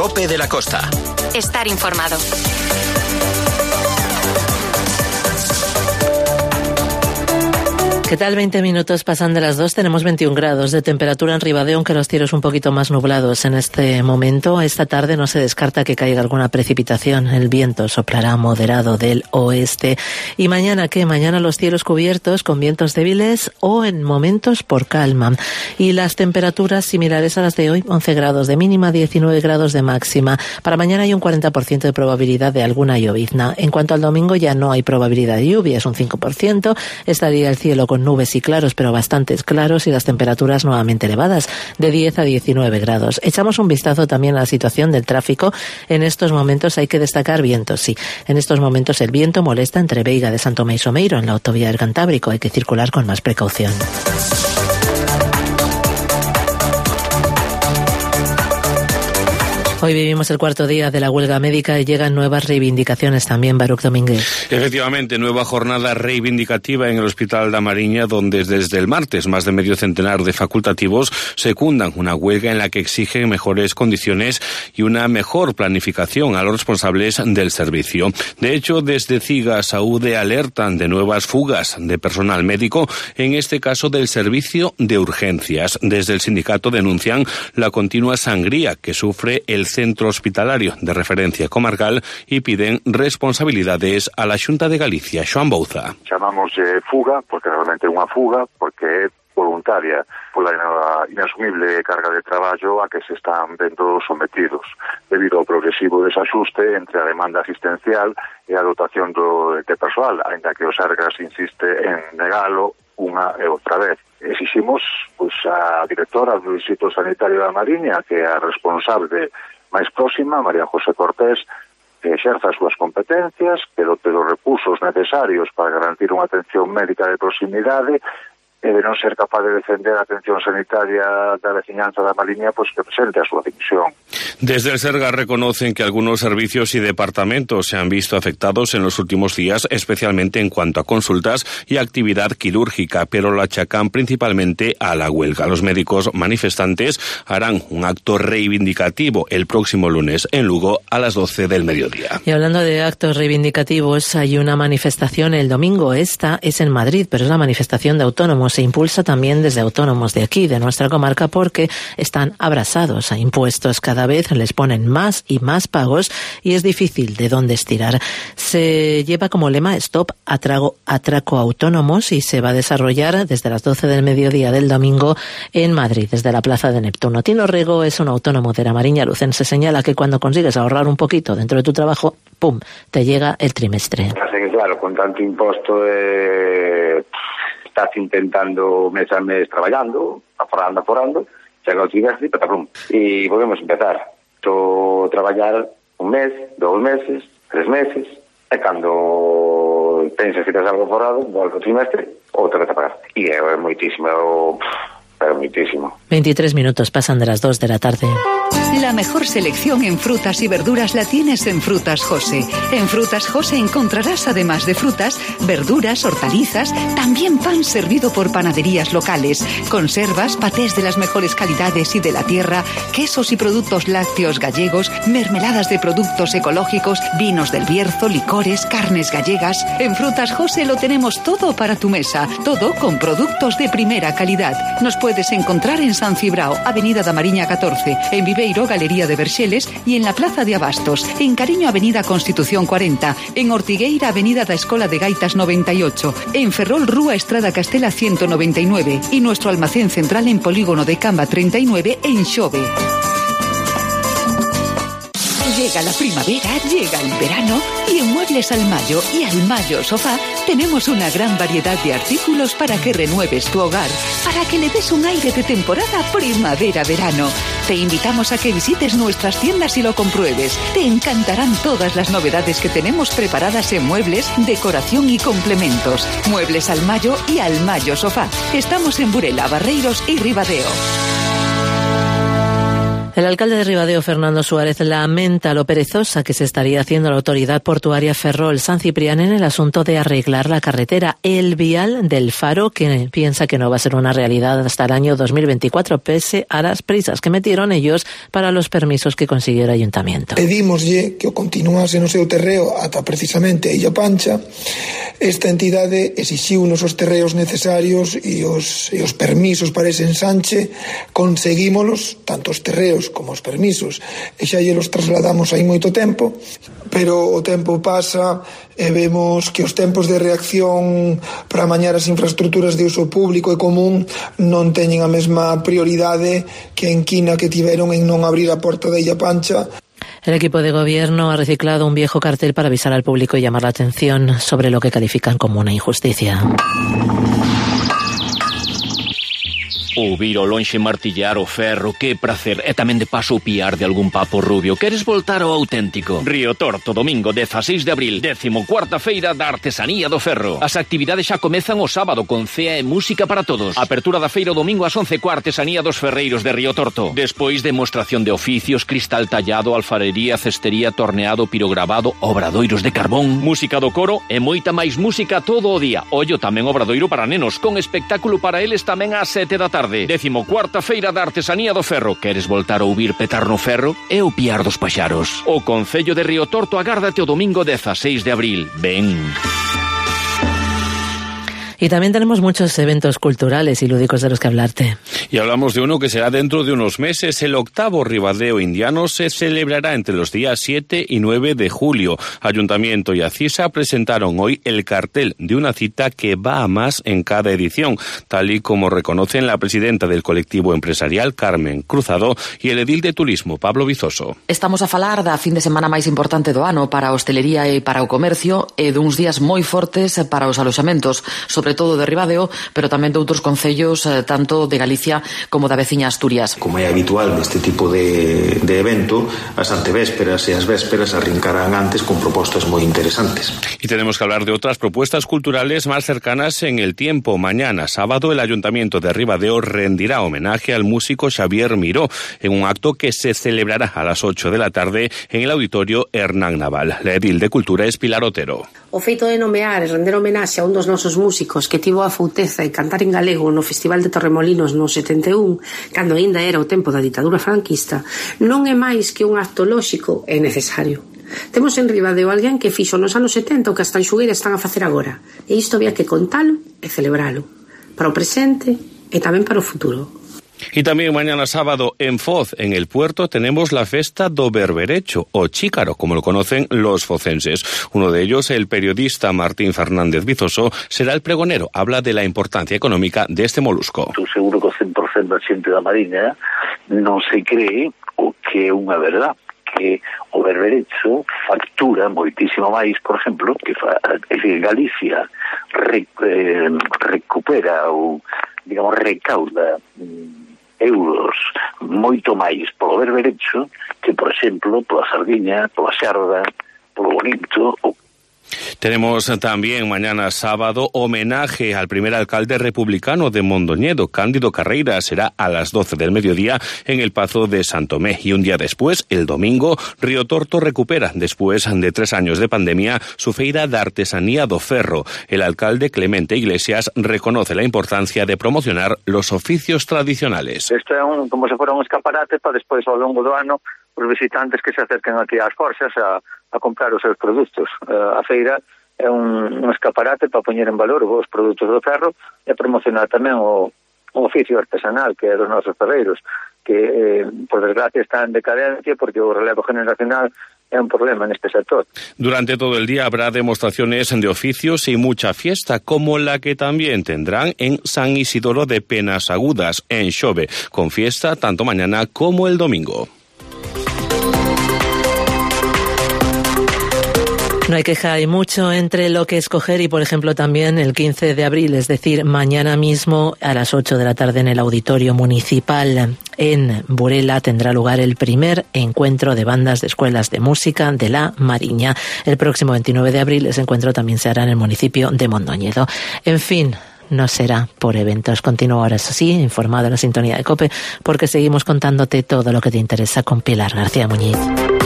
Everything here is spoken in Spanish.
COPE de la Costa. Estar informado. ¿Qué tal? 20 minutos pasan de las 2, tenemos 21 grados de temperatura en Ribadeo, aunque los cielos un poquito más nublados en este momento. Esta tarde no se descarta que caiga alguna precipitación. El viento soplará moderado del oeste. ¿Y mañana qué? Mañana los cielos cubiertos con vientos débiles o en momentos por calma. Y las temperaturas similares a las de hoy, 11 grados de mínima, 19 grados de máxima. Para mañana hay un 40% de probabilidad de alguna llovizna. En cuanto al domingo ya no hay probabilidad de lluvia, es un 5%. Estaría el cielo con nubes y claros, pero bastantes claros, y las temperaturas nuevamente elevadas, de 10 a 19 grados. Echamos un vistazo también a la situación del tráfico. En estos momentos hay que destacar vientos, sí. En estos momentos el viento molesta entre Veiga de Santo Tomé y Someiro, en la autovía del Cantábrico. Hay que circular con más precaución. Hoy vivimos el cuarto día de la huelga médica y llegan nuevas reivindicaciones también, Baruch Domínguez. Efectivamente, nueva jornada reivindicativa en el Hospital da Mariña, donde desde el martes más de medio centenar de facultativos secundan una huelga en la que exigen mejores condiciones y una mejor planificación a los responsables del servicio. De hecho, desde CIGA Saúde alertan de nuevas fugas de personal médico, en este caso del servicio de urgencias. Desde el sindicato denuncian la continua sangría que sufre el centro hospitalario de referencia comarcal y piden responsabilidades a la Xunta de Galicia. Xoán Bouza. Chamamos fuga, porque realmente é unha fuga, porque é voluntaria pola inasumible carga de traballo a que se están vendo sometidos, debido ao progresivo desaxuste entre a demanda asistencial e a dotación de persoal, ainda que o Sergas insiste en negalo unha e outra vez. Exiximos a directora do Distrito Sanitario da Mariña, que é a responsable máis próxima, María José Cortés, que exerza as súas competencias, pero te os recursos necesarios para garantir unha atención médica de proximidade e de non ser capaz de defender a atención sanitaria da veciñanza da Mariña, pues que presente a súa dimisión. Desde el Sergas reconocen que algunos servicios y departamentos se han visto afectados en los últimos días, especialmente en cuanto a consultas y actividad quirúrgica, pero lo achacan principalmente a la huelga. Los médicos manifestantes harán un acto reivindicativo el próximo lunes en Lugo a las 12 del mediodía. Y hablando de actos reivindicativos, hay una manifestación el domingo. Esta es en Madrid, pero es la manifestación de autónomos. Se impulsa también desde autónomos de aquí, de nuestra comarca, porque están abrasados a impuestos. Cada vez les ponen más y más pagos y es difícil de dónde estirar. Se lleva como lema Stop Atraco Autónomos y se va a desarrollar desde las 12 del mediodía del domingo en Madrid, desde la Plaza de Neptuno. Tino Rego es un autónomo de la Mariña Lucense. Señala que cuando consigues ahorrar un poquito dentro de tu trabajo, ¡pum!, te llega el trimestre. Así que claro, con tanto imposto estás intentando mes a mes traballando, aforando, chega o trimestre e volvemos a empezar. Estou traballar un mes, 2 meses, 3 meses, e cando pensas que tens algo forrado, volve o trimestre, outra vez a pagar. E é moitísimo, pero moitísimo. 23 minutos pasan de las 2 de la tarde. La mejor selección en frutas y verduras la tienes en Frutas José. En Frutas José encontrarás, además de frutas, verduras, hortalizas, también pan servido por panaderías locales, conservas, patés de las mejores calidades y de la tierra, quesos y productos lácteos gallegos, mermeladas de productos ecológicos, vinos del Bierzo, licores, carnes gallegas. En Frutas José lo tenemos todo para tu mesa, todo con productos de primera calidad. Nos puedes encontrar en San Cibrao, Avenida da Mariña 14, en Viveiro, Galería de Verxeles, y en la Plaza de Abastos, en Cariño, Avenida Constitución 40, en Ortigueira, Avenida da Escola de Gaitas 98, en Ferrol, Rúa Estrada Castela 199 y nuestro almacén central en Polígono de Camba 39 en Xove. Llega la primavera, llega el verano y en Muebles Almayo y Almayo Sofá tenemos una gran variedad de artículos para que renueves tu hogar, para que le des un aire de temporada primavera-verano. Te invitamos a que visites nuestras tiendas y lo compruebes. Te encantarán todas las novedades que tenemos preparadas en muebles, decoración y complementos. Muebles Almayo y Almayo Sofá. Estamos en Burela, Barreiros y Ribadeo. El alcalde de Ribadeo, Fernando Suárez, lamenta lo perezosa que se estaría haciendo la autoridad portuaria Ferrol San Ciprián en el asunto de arreglar la carretera, el vial del Faro, que piensa que no va a ser una realidad hasta el año 2024, pese a las prisas que metieron ellos para los permisos que consiguió el ayuntamiento. Pedímoslle que o continuase no seu terreo ata precisamente Illa Pancha. Esta entidade exixiu nos os terreos necesarios e os permisos para ese ensanche. Conseguímolos, tanto os terreos como os permisos, e xa lle los trasladamos hai moito tempo, pero o tempo pasa e vemos que os tempos de reacción para amañar as infraestructuras de uso público e común non teñen a mesma prioridade que en quina que tiveron en non abrir a porta de Illa Pancha. El equipo de gobierno ha reciclado un viejo cartel para avisar al público y llamar la atención sobre lo que califican como una injusticia. Ouvir ao lonxe martillar o ferro, que prazer. E tamén de paso o piar de algún papo rubio. Queres voltar ao auténtico? Río Torto, domingo 16 de abril, 14ª feira da artesanía do ferro. As actividades xa comezan o sábado con cea e música para todos. Apertura da feira o domingo ás 11 coa artesanía dos ferreiros de Río Torto. Despois demostración de oficios, cristal tallado, alfarería, cestería, torneado, pirograbado, obradoiros de carbón, música do coro e moita máis música todo o día. Ollo tamén obradoiro para nenos, con espectáculo para eles tamén ás 7 da tarde. 14ª feira da artesanía do ferro. Queres voltar a ouvir petar no ferro? E o piar dos paxaros. O Concello de Río Torto agárdate o domingo 16 de abril. Ven. Y también tenemos muchos eventos culturales y lúdicos de los que hablarte. Y hablamos de uno que será dentro de unos meses. El 8º Ribadeo Indiano se celebrará entre los días 7 y 9 de julio. Ayuntamiento y Acisa presentaron hoy el cartel de una cita que va a más en cada edición, tal y como reconocen la presidenta del colectivo empresarial, Carmen Cruzado, y el edil de turismo, Pablo Vizoso. Estamos a falar da fin de semana máis importante do ano para a hostelería e para o comercio e duns días moi fortes para os aloxamentos, sobre todo de Ribadeo, pero tamén de outros concellos, tanto de Galicia como da veciña Asturias. Como é habitual neste tipo de evento, as antevésperas e as vésperas arrincarán antes con propostas moi interesantes. Y tenemos que hablar de otras propuestas culturales más cercanas en el tiempo. Mañana, sábado, el Ayuntamiento de Ribadeo rendirá homenaje al músico Xavier Miró en un acto que se celebrará a las 8 de la tarde en el Auditorio Hernán Naval. La edil de Cultura es Pilar Otero. O feito de nomear e render homenaxe a un dos nosos músicos que tivo a fouteza de cantar en galego no Festival de Torremolinos no 71, cando aínda era o tempo da ditadura franquista, non é máis que un acto lóxico e necesario. Temos en Ribadeo alguén que fixo nos anos 70 o que as tanxugueiras están a facer agora, e isto había que contalo e celebralo, para o presente e tamén para o futuro. Y también mañana sábado en Foz, en el puerto, tenemos la festa do berberecho, o chícaro, como lo conocen los focenses. Uno de ellos, el periodista Martín Fernández Vizoso, será el pregonero. Habla de la importancia económica de este molusco. Estou seguro que o 100% da xente da Mariña non se cree o que é unha verdad, que o berberecho factura moitísimo máis, por exemplo, que Galicia recupera ou, digamos, recauda euros moito máis polo berberecho que, por exemplo, pola sardiña, pola xarda, polo bonito. Tenemos también mañana sábado homenaje al primer alcalde republicano de Mondoñedo, Cándido Carreira. Será a las 12 del mediodía en el Pazo de Santomé. Y un día después, el domingo, Río Torto recupera, después de 3 años de pandemia, su feira de artesanía do ferro. El alcalde Clemente Iglesias reconoce la importancia de promocionar los oficios tradicionales. Isto é como se fuera un escaparate para despois ao longo do ano os visitantes que se acerquen aquí ás forzas a comprar os seus produtos. A feira é un escaparate para poñer en valor os produtos do ferro e promocionar tamén o oficio artesanal que é dos nosos ferreiros, que por desgracia está en decadencia porque o relevo generacional é un problema neste sector. Durante todo el día habrá demostraciones de oficios y mucha fiesta, como la que también tendrán en San Isidoro de Penas Agudas, en Xove, con fiesta tanto mañana como el domingo. No hay queja, hay mucho entre lo que escoger y, por ejemplo, también el 15 de abril, es decir, mañana mismo a las 8 de la tarde en el Auditorio Municipal en Burela tendrá lugar el primer encuentro de bandas de escuelas de música de la Mariña. El próximo 29 de abril ese encuentro también se hará en el municipio de Mondoñedo. En fin, no será por eventos. Continúa ahora, eso sí, informado en la sintonía de COPE, porque seguimos contándote todo lo que te interesa con Pilar García Muñiz.